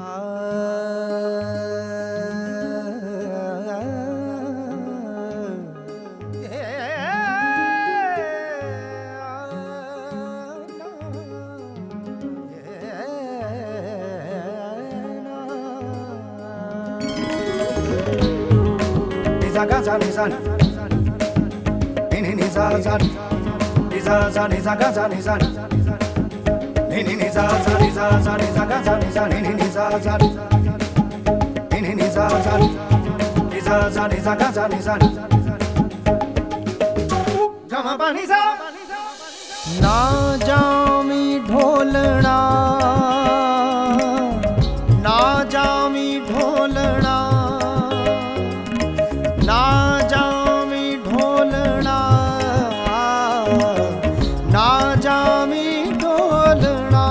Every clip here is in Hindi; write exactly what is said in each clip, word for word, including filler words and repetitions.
Gaza ni san, ni ni ni za za, ni za za ni za gaza ni san, ni ni ni za za ni za za ni za gaza ni san, ni ni ni za za, ni ni ni za za, ni za za ni za gaza ni san, gama pa ni za. ना जामी ढोलना, ना जामी ढोलना, ना जामी ढोलना, ना जामी ढोलना,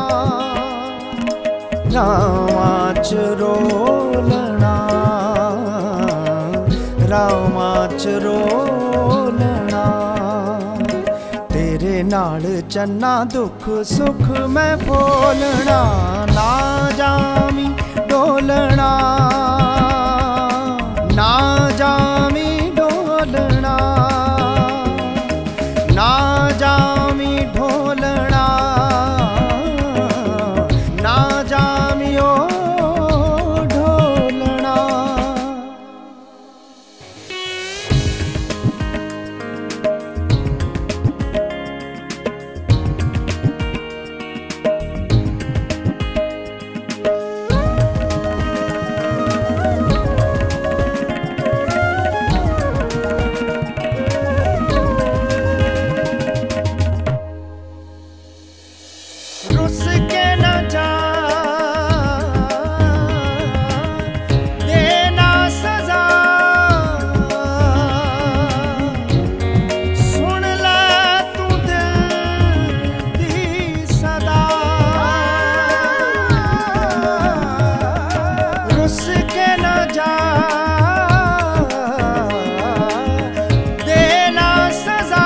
रामाच रोलना, रामाच रोलना, तेरे नाल चन्ना दुख सुख मैं बोलना, ना जामी ढोलना, ना जामी ढोलना, ना जामी ढोलना, ना जामी ओ ढोलना। रुस के न जा, देना सजा, सुन ले तू दिल दी सदा। रुस के न जा, देना सजा,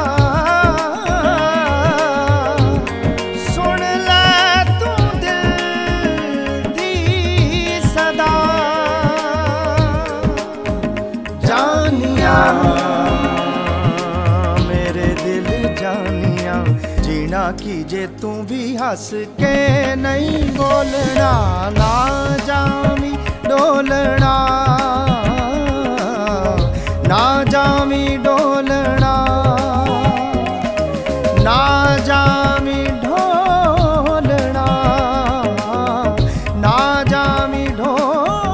मेरे दिल जानिया जीना कीजे तू भी हंस के नहीं बोलना, ना जामी डोलना, ना जामी डोलना, ना जामी ढोलना, ना जामी ढोलना।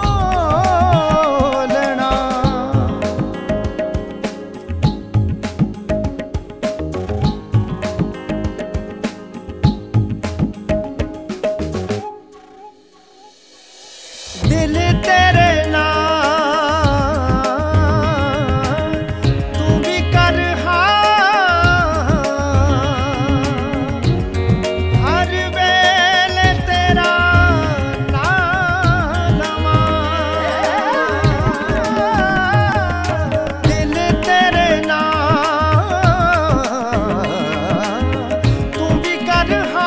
दिल तेरे नाल तू भी कर हाँ, हर वेले तेरा नाम लवां। दिल तेरे नाल तू भी कर हाँ,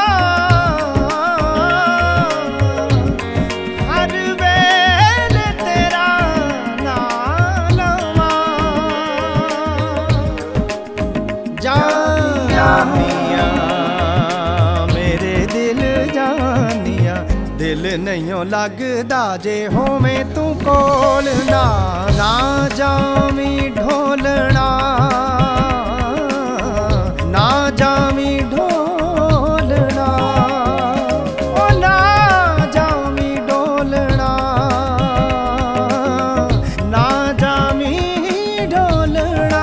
जानिया मेरे दिल जानिया, दिल नहीं लगदा जे होवे तू कोल, ना ना जामी ढोलना, ना जामी ढोलना, ओ ना जामी ढोलना, ना जामी ढोलना।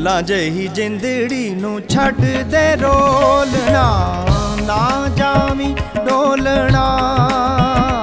फुल्लां जही जिंदड़ी नू छड्ड दे रोलना, ना जावी डोलना।